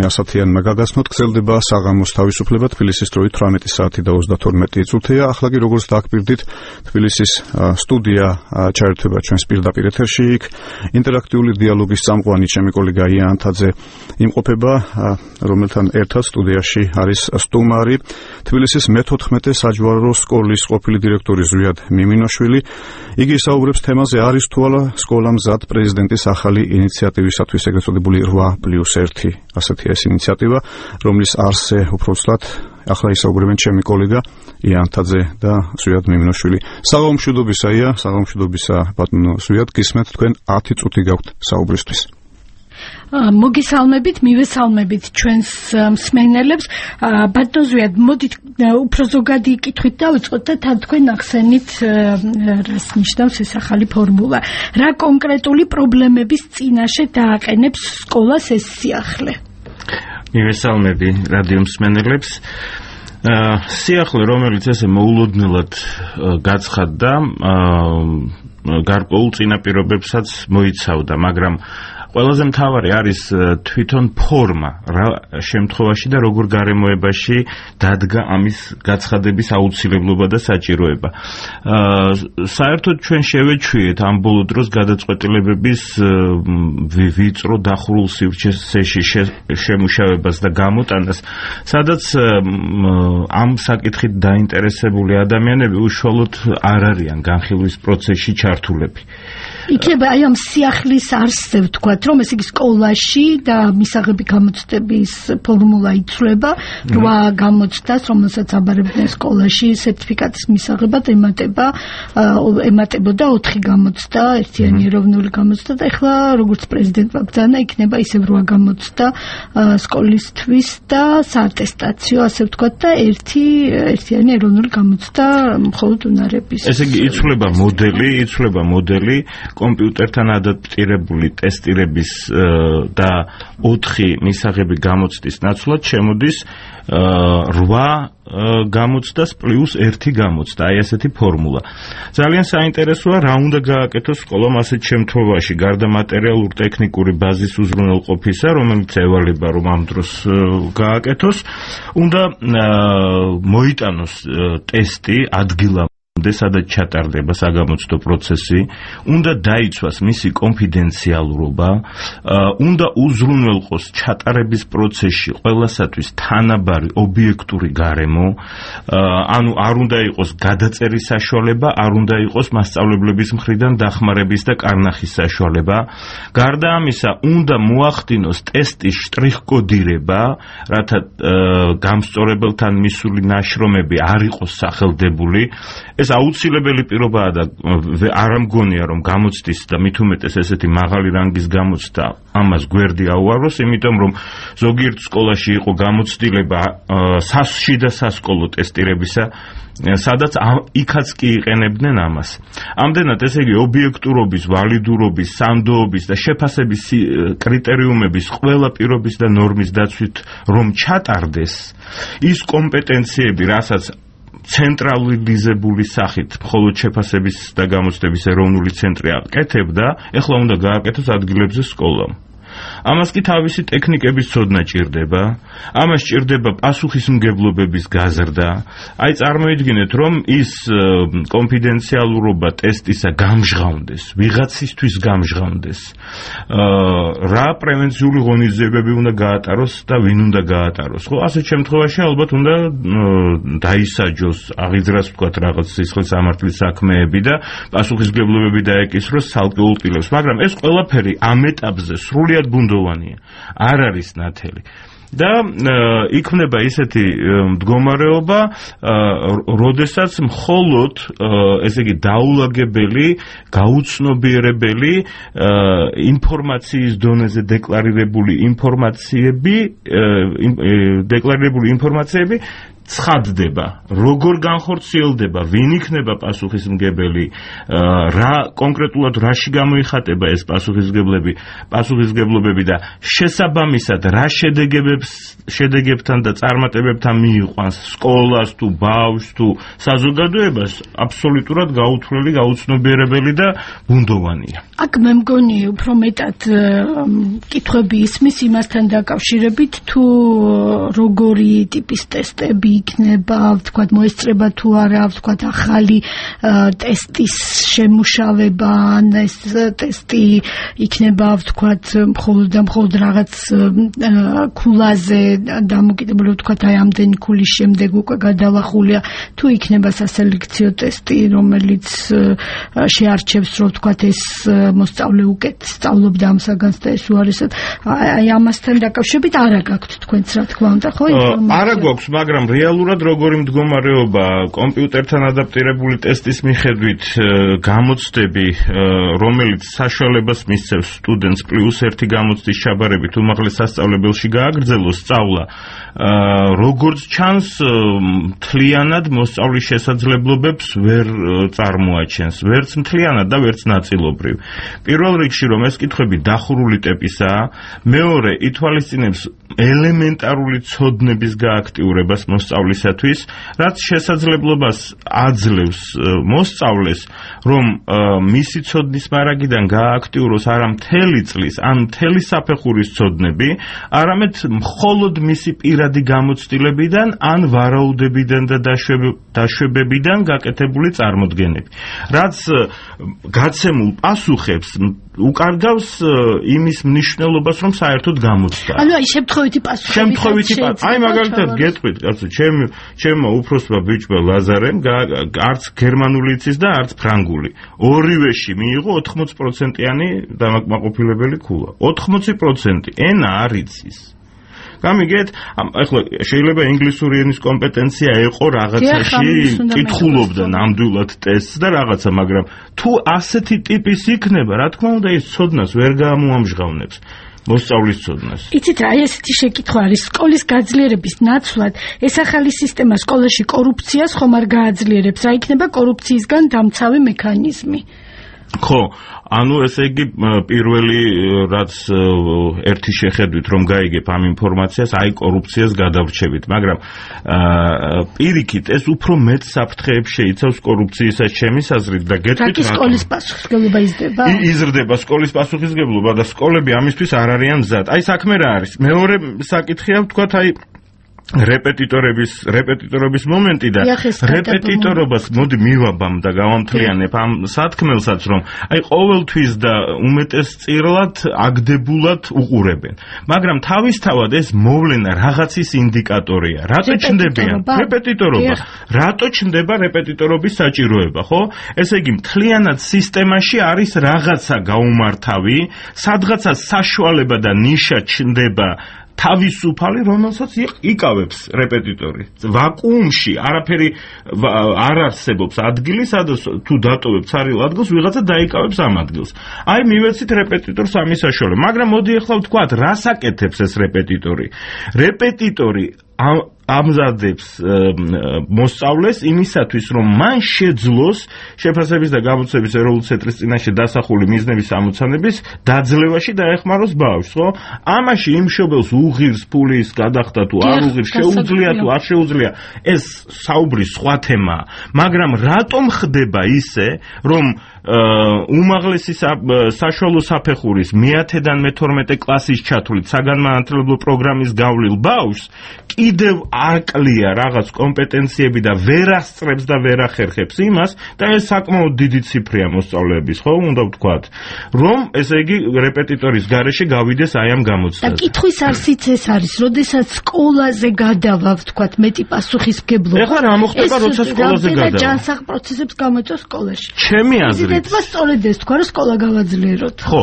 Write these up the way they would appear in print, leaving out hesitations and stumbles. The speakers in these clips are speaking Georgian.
ასათიანმა გაგაცნოთ, გრძელდება საღამოს თავისუფლება თბილისის დროით 18 საათი და 32 წუთია. ახლა კი როგორც დაგვირდით, თბილისის სტუდია ჩაერთვება ჩვენს პირდაპირ ეთერში. იქ ინტერაქტიული დიალოგის წამყვანი ჩემი კოლეგა ია ანთაძე იმყოფება, რომელთან ერთად სტუდიაში არის სტუმარი თბილისის მე-14 საჯვარო სკოლის ყოფილი დირექტორი ზვიად მიმინოშვილი. იგი საუბრებს თემაზე, არის თუ არა სკოლა მზად პრეზიდენტის ახალი ინიციატივისათვის, ეგრეთ წოდებული 8+1 ასეთი ეს ინიციატივა, რომლის არსზე უბრალოდ ახლა ისაუბრებენ ჩემი კოლეგა ია ანთაძე და ზვიად მიმინოშვილი. საღამომშვიდობისა ია, საღამომშვიდობისა ბატონო ზვიად, გისმენთ თქვენ 10 წუთი გაქვთ საუბრისთვის. მოგესალმებით, მივესალმებით ჩვენს მსმენელებს. ბატონო ზვიად, მოდით უფრო ზოგადი კითხვით დავიწყოთ და თან თქვენ ახსენით რას ნიშნავს ეს ახალი ფორმულა. რა კონკრეტული პრობლემების წინაშე დააყენებს სკოლას ეს სიახლე? მივესალმები რადიო მსმენელებს. სიახლე, რომელიც ესე მოულოდნელად გაცხადდა, გარკვეულ წინაპირობებსაც მოიცავდა, მაგრამ ყველაზე მთავარი არის თვითონ ფორმა, რა შემთხვევაში და როგორ გარემოებაში დადგა ამის გაცხადების აუცილებლობა და საჭიროება. საერთოდ ჩვენ შევეჩვიეთ ამ ბოლო დროს გადაწყვეტილებების ვიწრო დახურულ სივრცეში შემუშავებას და გამოტანას, სადაც ამ საკითხით დაინტერესებული ადამიანები უშუალოდ არ არიან განხილვის პროცესში ჩართულები. იქნება აი ამ სიახლის არსზე ვთქვათ, რომ ეს იგი სკოლაში და მისაღები გამოცდების ფორმულა იცვლება, 8 გამოცდას, რომელსაც აბარებდნენ სკოლაში, სერტიფიკატის მისაღებად ემატებოდა 4 გამოცდა, ერთიანი ეროვნული გამოცდა და ეხლა როგორც პრეზიდენტმა ბრძანა, იქნება ისევ 8 გამოცდა სკოლისთვის და საატესტაციო, ასე ვთქვათ, და ერთიანი ეროვნული გამოცდა მხოლოდ უნარების. ესე იგი იცვლება მოდელი კომპიუტერთან ადაპტირებული ტესტირების და 4 მისაღები გამოცდის ნაცვლად შემოდის 8 გამოცდას პლუს 1 გამოცდა, აი ესეთი ფორმულა. ძალიან საინტერესოა, რა უნდა გააკეთოს სკოლამ ასეთ შემთხვევაში, გარდა მატერიალურ ტექნიკური ბაზის უზრუნველყოფისა, რომელიც ევალება რომ ამ დროს გააკეთოს, უნდა მოიტანოს ტესტი ადგილამ, სადაც ჩატარდება საგამოცდო პროცესი, უნდა დაიცვას მისი კონფიდენციალურობა, უნდა უზრუნველყოს ჩატარების პროცესში ყველასათვის თანაბარი ობიექტური გარემო, ანუ არ უნდა იყოს გადაწერის საშუალება, არ უნდა იყოს მასწავლებლების მხრიდან დახმარების და კარნახის საშუალება. გარდა ამისა, უნდა მოახდინოს ტესტის შტრიხკოდირება, რათა გამსწორებელთან მისული ნაშრომები არ იყოს სახელდებული. ეს აუცილებელი პირობაა და არ მგონია რომ გამოცდის და მით უმეტეს ესეთი მაღალი რანგის გამოცდა ამას გვერდი აუაროს, იმიტომ რომ ზოგიერთ სკოლაში იყო გამოცდილება შიდა სასკოლო ტესტირებისა, სადაც იქაც კი იყენებდნენ ამას. ამდენად ესე იგი ობიექტურობის, ვალიდურობის, სანდოობის და შეფასების კრიტერიუმების ყველა პირობის და ნორმის დაცვით რომ ჩატარდეს ის კომპეტენციები, რასაც ცენტრალიზებული სახით მხოლოდ შეფასების და გამოცდების ეროვნული ცენტრი აკეთებდა, ეხლა უნდა გააკეთოს ადგილებზე სკოლამ. ამას კი თავისი ტექნიკების ცოდნა ჭირდება, ამას ჭირდება პასუხისმგებლობების გაზრდა. აი წარმოიდგინეთ, რომ ის კონფიდენციალურობა ტესტისა გამჟღავნდეს, ვიღაცისთვის გამჟღავნდეს. რა პრევენციული ღონისძიებები უნდა გაატაროს და ვინ უნდა გაატაროს. ხო, ასეთ შემთხვევაში ალბათ უნდა დაისაჯოს, აღიძრას ვთქვათ რაღაც სისხლის სამართლის საქმეები და პასუხისმგებლობები დაეკისროს ცალკეულ პირებს, მაგრამ ეს ყველაფერი ამ ეტაპზე სრულიად ბუნდოვანია, არ არის ნათელი. და იქმნება ისეთი მდგომარეობა, როდესაც მხოლოდ ესე იგი დაულაგებელი, გაუცნობიერებელი ინფორმაციის დონეზე დეკლარირებული ინფორმაციები ცხადდება, როგორ განხორციელდება, ვინ იქნება პასუხისმგებელი, რა კონკრეტულად რაში გამოიხატება ეს პასუხისმგებლობები და შესაბამისად რა შედეგებთან და წარმატებებთან მიიყვანს სკოლას თუ ბავშვს თუ საზოგადოებას, აბსოლუტურად გაუთვლელი, გაუცნობიერებელი და ბუნდოვანია. აქ მე მგონი უფრო მეტად კითხვები ისმის იმასთან დაკავშირებით, თუ როგორი ტიპის ტესტები იქნება, ვთქვათ, მოესწრება თუ არა, ვთქვათ, ახალი ტესტის შემუშავება, ან ეს ტესტი იქნება, ვთქვათ, მხოლოდ რაღაც ქულაზე დამოკიდებული, ვთქვათ, აი ამდენი ქულის შემდეგ უკვე გადალახულია, თუ იქნება სასელექციო ტესტი, რომელიც შეარჩევს, რომ ვთქვათ, ეს მოსწავლე უკეთ სწავლობდა ამ საგანს და ეს უარესად, აი ამასთან დაკავშირებით არა გაქვთ თქვენც, რა თქმა უნდა, ხო? არა გვაქვს, მაგრამ რეალურად როგორი მდგომარეობა კომპიუტერთან ადაპტირებული ტესტის მიხედვით გამოცდები, რომელიც საშუალებას მისცემს სტუდენტს +1 გამოცდის ჩაბარებით უმაღლეს სასწავლებელში გააგრძელოს სწავლა, როგორც ჩანს, მთლიანად მოსწავლის შესაძლებლობებს ვერ წარმოაჩენს, ვერც მთლიანად და ვერც ნაწილობრივ. პირველ რიგში, რომ ეს კითხვები დახურული ტიპისაა, მეორე ითვალისწინებს ელემენტარული ცოდნების გააქტიურებას მოსწავლისათვის, რაც შესაძლებლობას აძლევს მოსწავლეს, რომ მისი ცოდნის მარაგიდან გააქტიუროს არა მთელი წლის, ან მთელი საფეხურის ცოდნები, არამედ მხოლოდ მისი პირადი გამოცდილებიდან, ან ვარაუდებიდან და დაშვებებიდან გაკეთებული წარმოდგენები. რაც გაცემულ პასუხებს უკარგავს იმის მნიშვნელობას, რომ საერთოდ გამოცდა. ანუ აი შემთხვევითი პასუხები. აი მაგალითად გეტყვით, კაცო, ჩემმა უფროსმა ბიჭმა ლაზარემ არც გერმანული იცის და არც ფრანგული. ორივეში მიიღო 80%-იანი დამაკმაყოფილებელი ქულა. 80%. ენა არ იცის. გამიგეთ, ახლა შეიძლება ინგლისური ენის კომპეტენცია ეყო რაღაცაში, კითხულობდა ნამდვილად ტესტს და რაღაცა, მაგრამ თუ ასეთი ტიპის იქნება, რა თქმა უნდა, ის ცოდნას ვერ გამოამჟღავნებს. მოსწავლის ცოდნას. იცით რა, ესეთი შეკითხვა არის, სკოლის გაძლიერების ნაცვლად ეს ახალი სისტემა სკოლაში კორუფციას ხომ არ გააძლიერებს, რა იქნება კორუფციისგან დამცავი მექანიზმი? ხო, ანუ ესე იგი პირველი რაც ერთი შეხედვით რომ გაიგებ ამ ინფორმაციას, აი კორუფციას გადავრჩებით, მაგრამ პირიქით ეს უფრო მეტ საფრთხეებს შეიცავს კორუფციისას ჩემი აზრით და გეტყვით რა სკოლის პასუხისმგებლობა იზრდება? იზრდება სკოლის პასუხისმგებლობა და სკოლები ამისთვის არ არიან მზად. აი საქმე რა არის? მეორე საკითხია ვთქვათ, აი რეპეტიტორების მომენტი და რეპეტიტორობას მოდი მივაბამ და გავამთლიანებ ამ სათქმელსაც, რომ აი ყოველთვის და უმეტესწილად აგდებულად უყურებენ. მაგრამ თავისთავად ეს მოვლენა რაღაცის ინდიკატორია. რატო ჩნდებიან რეპეტიტორობა? რატო ჩნდება რეპეტიტორობის საჭიროება, ხო? ესე იგი მთლიანად სისტემაში არის რაღაცა გაუმართავი, სადღაცა საშუალება და ნიშა ჩნდება თავისუფალი, რომელსაც იკავებს რეპეტიტორი. ვაკუუმში არაფერი არ არსებობს ადგილი, სადაც თუ დატოვებ ცარიელ ადგილს, ვიღაცა დაიკავებს ამ ადგილს. აი მივეცით რეპეტიტორს ამის საშუალება. მაგრამ მოდი ახლა ვთქვათ, რას აკეთებს ეს რეპეტიტორი? რეპეტიტორი ამზადებს მოსწავლეს იმისათვის, რომ მან შეძლოს შეფასების და გამოცდების ეროვნული ცენტრის წინაშე დასახული მიზნების ამოცანების დაძლევაში დაეხმაროს ბავშვს, ხო? ამაში იმ მშობელს უღირს ფულის გადახდა თუ არ უღირს, შეუძლია თუ არ შეუძლია, ეს საუბრის სხვა თემაა. მაგრამ რატომ ხდება ისე, რომ უმაღლესი საშუალო საფეხურის მე-10-დან მე-12 კლასის ჩათვლით საგანმანათლებლო პროგრამის გავლილ ბავშვს კიდევ აკლია რაღაც კომპეტენციები და ვერ ასწრებს და ვერ ახერხებს იმას და ეს საკმაოდ დიდი ციფრია მოსწავლეების, ხო, უნდა ვთქვათ, რომ ესე იგი რეპეტიტორის გარეშე გავიდეს აი ამ გამოცდაზე. და კითხვის არსიც ეს არის, როდესაც სკოლაზე გადავა, ვთქვათ, მეტი პასუხისმგებლობა. ეხლა რა მოხდება, როცა სკოლაზე გადავა? ეს ჯანსაღ პროცესებს გამოიწვევს სკოლაში. ჩემი აზრით. სწორედ ეს თქვა, რომ სკოლა გავაძლიეროთ. ხო.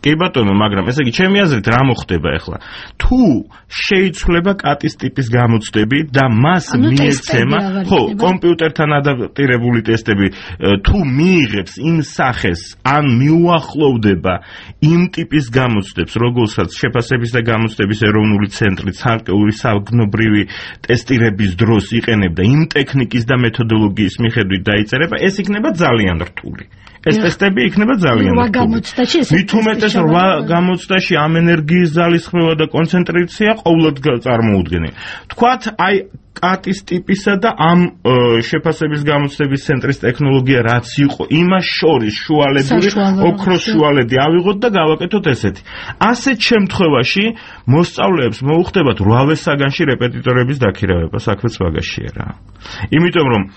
კი ბატონო, მაგრამ ესე იგი ჩემი აზრით რა მოხდება ახლა? თუ შეიცვლება კატის ტიპის გამოცდები და მას მიეცემა, ხო, კომპიუტერთან ადაპტირებული ტესტები, თუ მიიღებს იმ სახეს, ან მიუახლოვდება იმ ტიპის გამოცდებს, როგორცაც შეფასების და გამოცდების ეროვნული ცენტრი ცალკეული საგნობრივი ტესტირების დროს იყენებდა იმ ტექნიკის და მეთოდოლოგიის მიხედვით დაიწერება, ეს იქნება ძალიან რთული. ეს ტესტები იქნება ძალიან რთული. მით უმეტეს 8 გამოცდაში ამ ენერგიის ძალისხმევა და კონცენტრაცია ყოველდღე წარმოუდგენია. თქვათ, აი კატის ტიპისა და ამ შეფასების გამოცდების ცენტრის ტექნოლოგია რაც იყო, იმას შორის შუალედური, ოქროს შუალედი ავიღოთ და გავაკეთოთ ესეთი. ასეთ შემთხვევაში მოსწავლეებს მოუხდებათ 8 საგანში რეპეტიტორების დაქირავება, საქმეც მაგაშია რა. იმიტომ რომ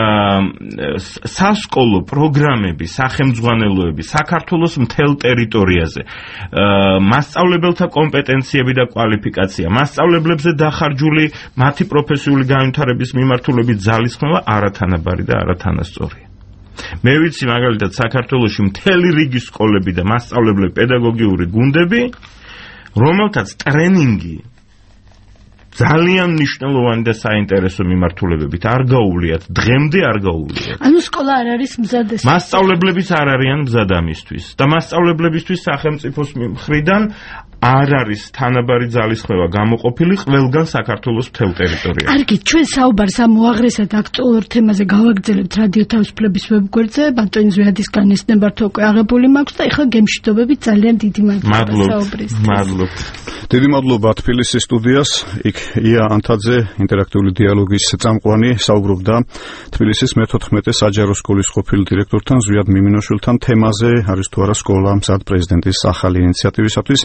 სასკოლო პროგრამები, სახელმძღვანელოები საქართველოს მთელ ტერიტორიაზე, მასწავლებელთა კომპეტენციები და კვალიფიკაცია, მასწავლებლებზე დახარჯული მათი პროფესიული განვითარების მიმართულებით ძალისხმევა არათანაბარი და არათანასწორია. მე ვიცი მაგალითად საქართველოში მთელი რიგი სკოლები და მასწავლებლები, პედაგოგიური გუნდები, რომელთაც ტრენინგი ძალიან მნიშვნელოვანი და საინტერესო მიმართულებებით არ გაუვლიათ, დღემდე არ გაუვლიათ. ანუ სკოლა არ არის მზად ეს. მასწავლებლებიც არ არიან მზად ამისთვის და მასწავლებლებისთვის სახელმწიფოს მხრიდან არ არის თანაბარი ძალისხმევა გამოყოფილი ყველგან საქართველოს მთელ ტერიტორიაზე. კარგი, ჩვენ საუბარს ამ უაღრესად აქტუალურ თემაზე გავაგრძელებთ რადიო თავისუფლების ვებგვერდზე, ბატონი ზვიადის განესნებართო უკვე აღებული მაქვს და ეხლა გემშვიდობებით ძალიან დიდი მადლობა საუბრისთვის. მადლობთ. დიდი მადლობა თბილისის სტუდიას. იქ ია ანთაძე, ინტერაქტიული დიალოგის წამყვანი, საუბრობდა თბილისის მე-14 საჯარო სკოლის ყოფილ დირექტორთან ზვიად მიმინოშვილთან თემაზე, არის თუ არა სკოლა მზად პრეზიდენტის ახალი ინიციატივისათვის.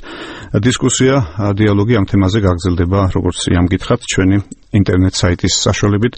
დისკუსია, დიალოგი ამ თემაზე გაგრძელდება, როგორც იამ გითხრათ, ჩვენი ინტერნეტ საიტის საშუალებით.